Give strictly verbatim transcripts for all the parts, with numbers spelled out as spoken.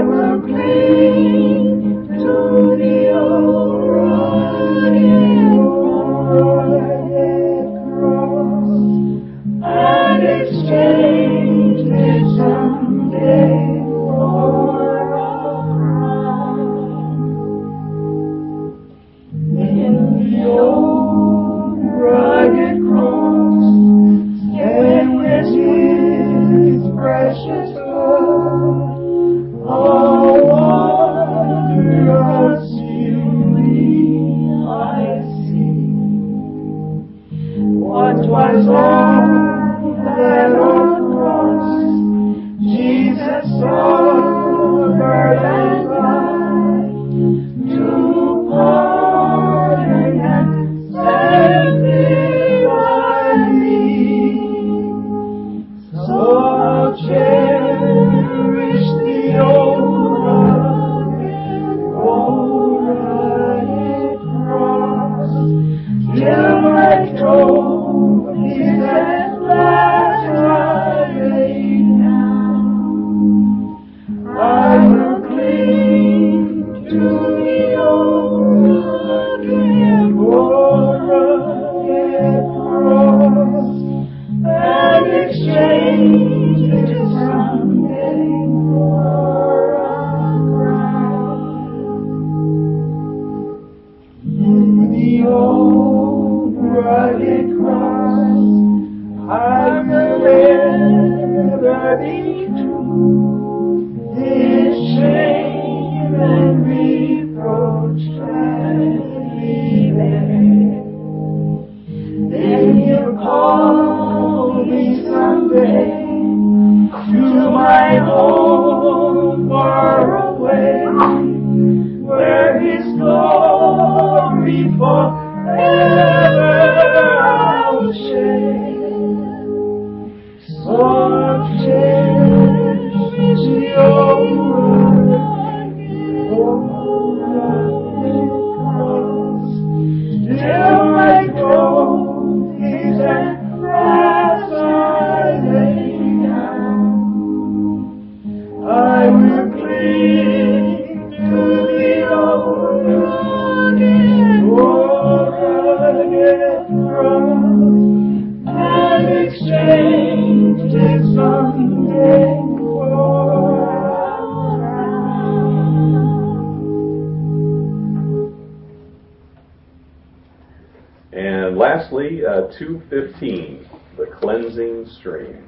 And lastly, uh, two fifteen, the cleansing stream.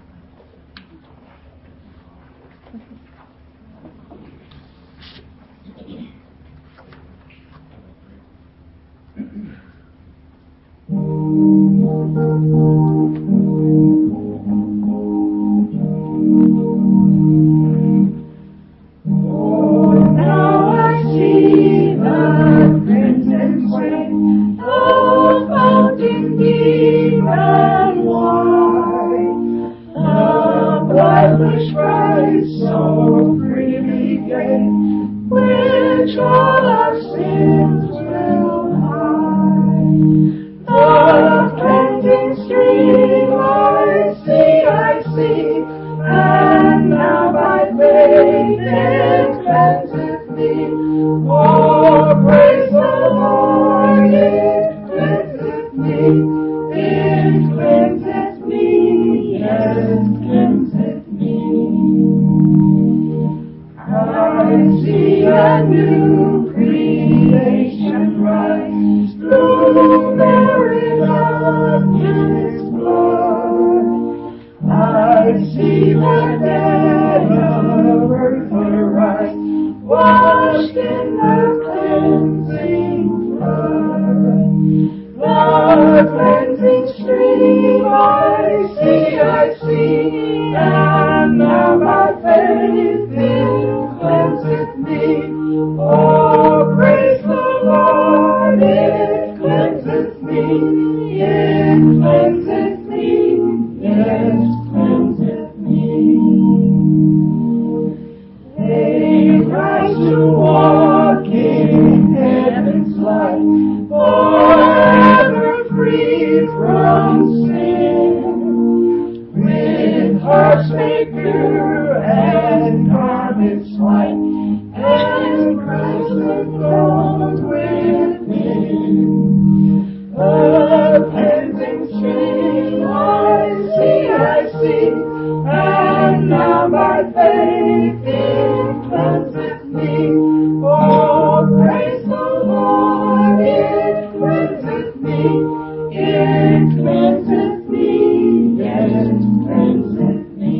Hearts made pure and garments white. light, and Christ enthroned within. A cleansing stream I see, I see, and now by faith it cleanseth me. Oh, praise the Lord, it cleanseth me, it cleanseth me, yes, cleanseth me.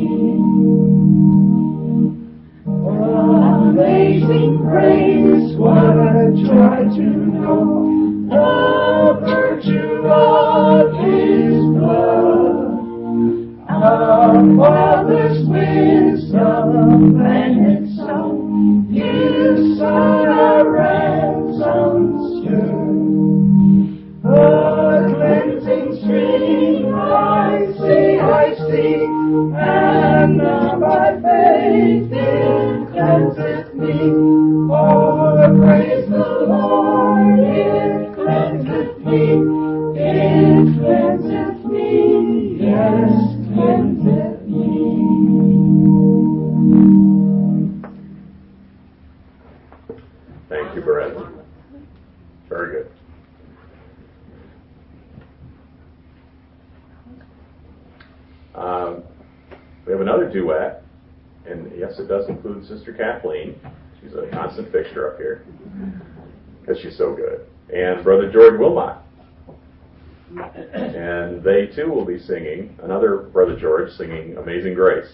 Amazing grace, what a joy to know the virtue of His blood. Our Father's wisdom and His Son, His Son our ransom stood. A cleansing stream I see, I see, and now by faith it cleanseth me. Oh, praise the Lord, it cleanseth me, it cleanseth me, yes, cleanseth me. Thank you, Brett. Very good. Um, we have another duet, and yes, it does include Sister Kathleen. She's a constant fixture up here because she's so good. And Brother George Wilmot. And they too will be singing, another Brother George singing Amazing Grace.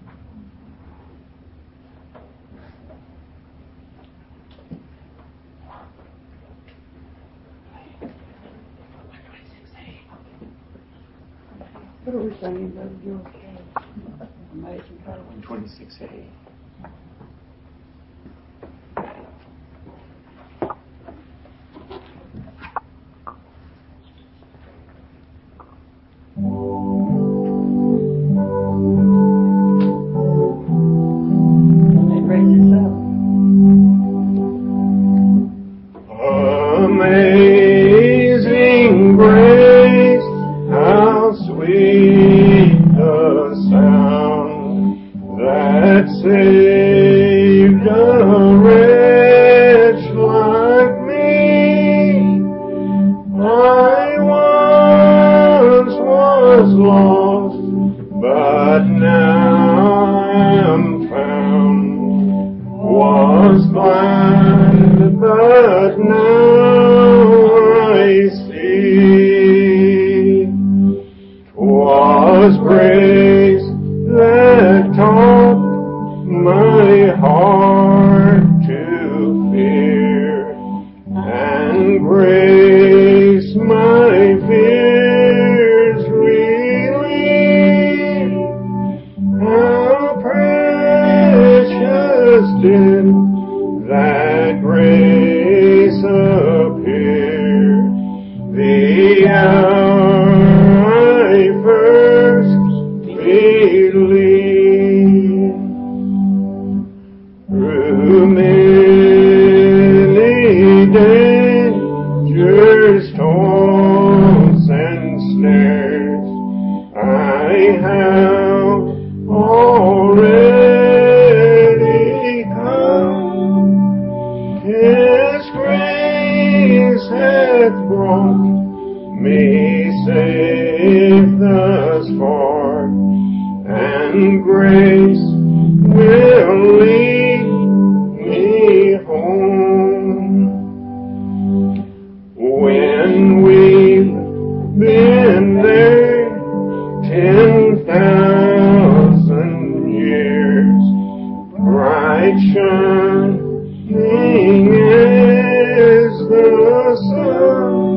What are we singing, Brother George? Amazing Grace. one twenty-six A. Amazing grace, how sweet the sound that saved a wretch like me. I once was lost, but now am found. Was blind, but now I see. 'Twas grace that taught my heart to fear, and grace my fears relieved. How precious did that grace appear the hour I first believed. Through many dangers, toils, and snares, I have already come. His grace hath brought me safe thus far, and grace will lead me home. When we've been there ten thousand years, bright shining as the sun,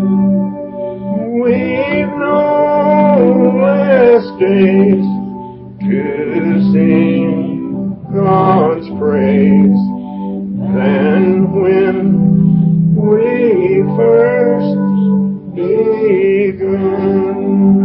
we've no last days to sing God's praise than when we first begun.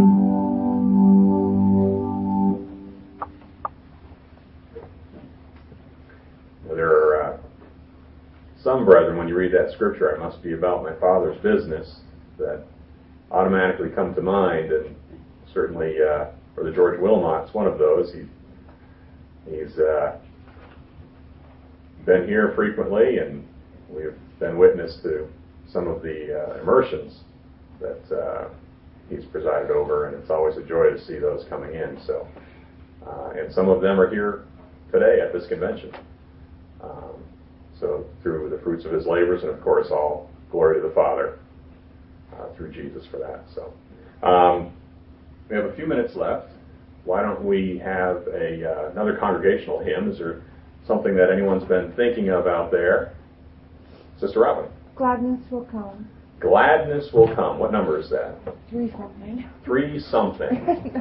There are uh, some brethren, when you read that scripture, "I must be about my Father's business," that automatically come to mind, and certainly uh, Brother George Wilmot's one of those. He, he's uh, been here frequently, and we've been witness to some of the uh, immersions that uh, he's presided over, and it's always a joy to see those coming in. So, uh, and some of them are here today at this convention. Um, so through the fruits of his labors, and of course all glory to the Father uh, through Jesus for that. So um, we have a few minutes left. Why don't we have a uh, another congregational hymn? Is there something that anyone's been thinking of out there? Sister Robin. Gladness will come. Gladness will come. What number is that? Three something. Three something.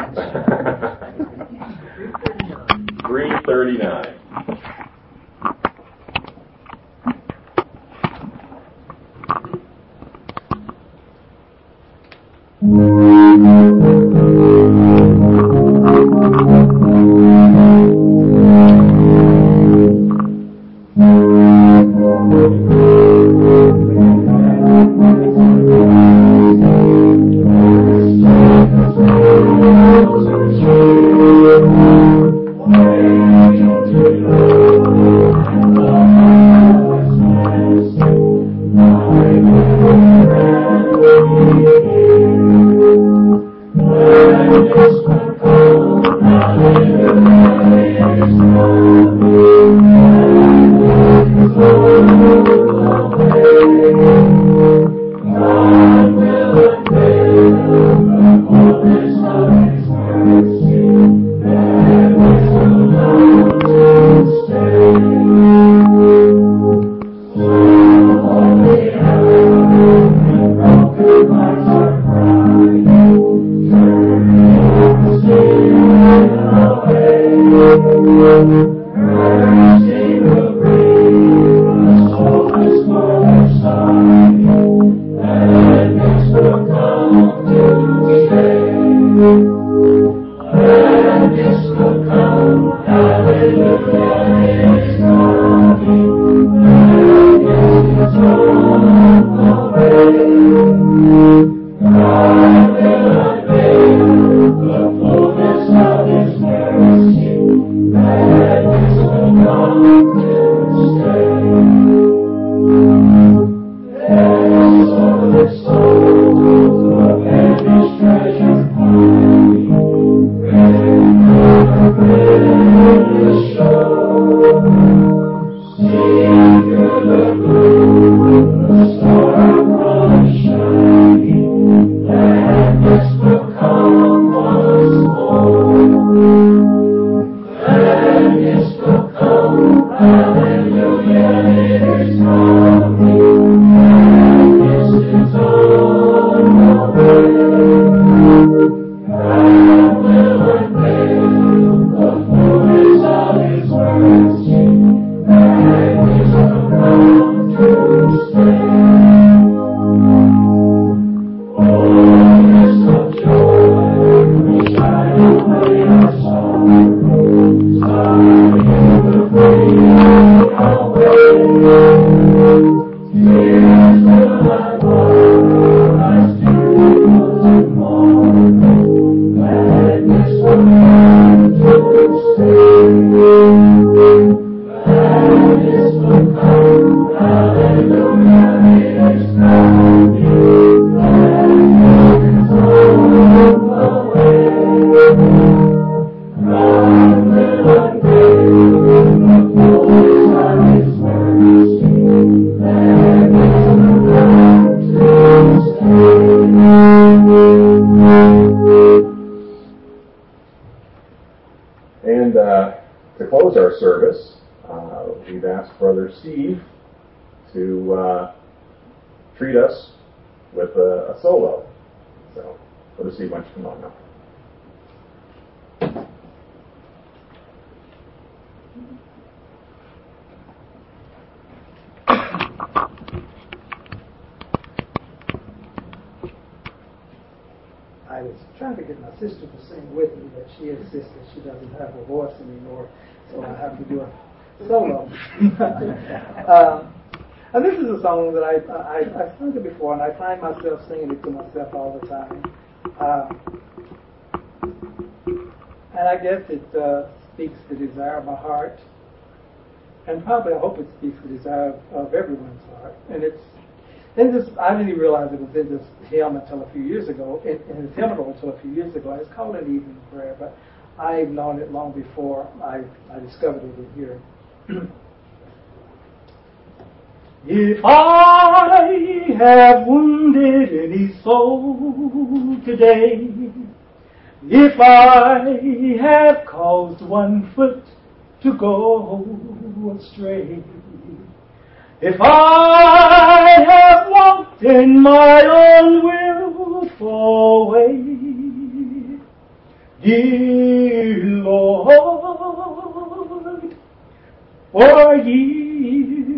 Three thirty-nine. And uh, to close our service, uh, we've asked Brother Steve to uh, treat us with a, a solo. So, Brother Steve, why don't you come on now? I was trying to get my sister to sing with me, but she insists that she doesn't have a voice anymore, so I have to do a solo. uh, and this is a song that I, I, I've sung it before, and I find myself singing it to myself all the time. Uh, and I guess it uh, speaks the desire of my heart. and probably I hope it speaks the desire of, of everyone's heart. And it's in this. I didn't realize it was in this hymn until a few years ago. In, in his hymnal until a few years ago. It's called an evening prayer, but I've known it long before I, I discovered it in here. If I have wounded any soul today, if I have caused one foot to go astray, if I have walked in my unwillful way, dear Lord, forgive.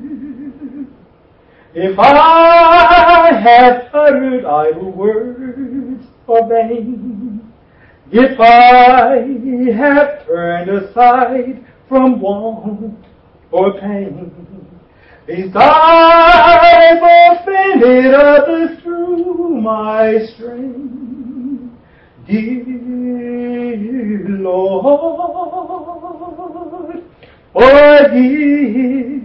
If I have uttered idle words or vain, if I have turned aside from want or pain, if I've offended others through my strength, dear Lord, forgive.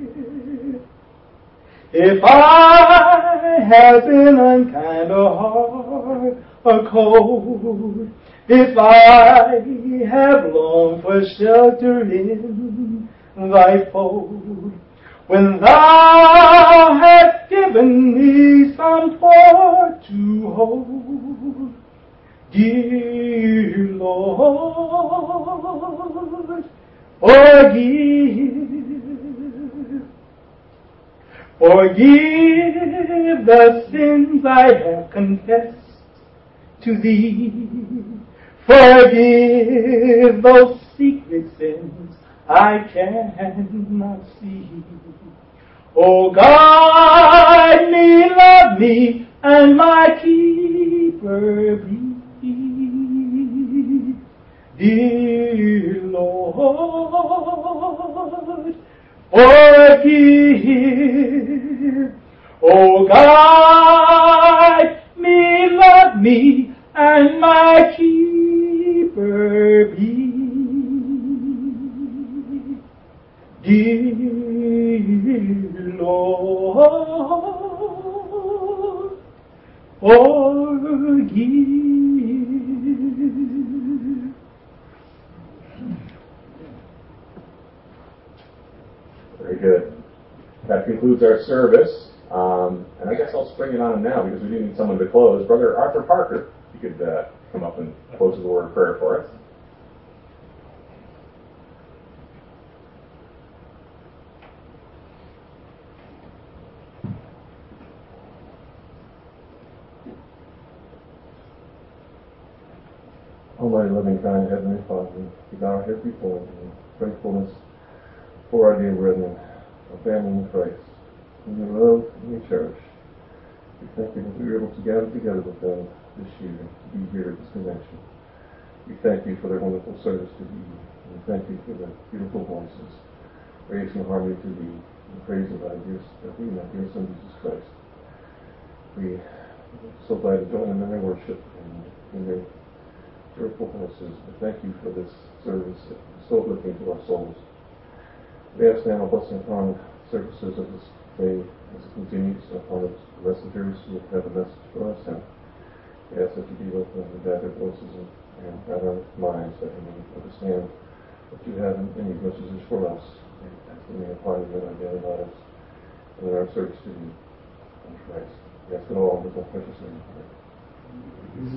If I have been unkind or hard or cold, if I have longed for shelter in thy fold, when thou hast given me some port to hold, dear Lord, forgive. Forgive the sins I have confessed to thee. Forgive those secret sins I cannot see. Oh, guide me, love me, and my keeper be. Dear Lord, forgive. Oh, guide me, love me, and my keeper be. Dear Lord, forgive. Very good. That concludes our service. Um, and I guess I'll spring it on now because we do need someone to close. Brother Arthur Parker, if you could uh, come up and close with a word of prayer for us. Almighty, loving, kind, Heavenly Father, we bow our heads before you in thankfulness for our dear brethren, our family in Christ, whom we love and we cherish. We thank you that we were able to gather together with them this year to be here at this convention. We thank you for their wonderful service to thee. And we thank you for their beautiful voices, raising harmony to thee in praise of thy dear, of thee and thy dear Son, Jesus Christ. We are so glad to join them in their worship and in their joyful voices. We thank you for this service that is so uplifting to our souls. We ask now a blessing upon services of this day as it continues, upon its messengers who have a message for us. And we ask that you be with them and guide their voices and, and guide our minds that we may understand what you have in, in these messages for us, and as we may apply them in our daily lives and in our service to you in Christ. We ask it all in the precious name.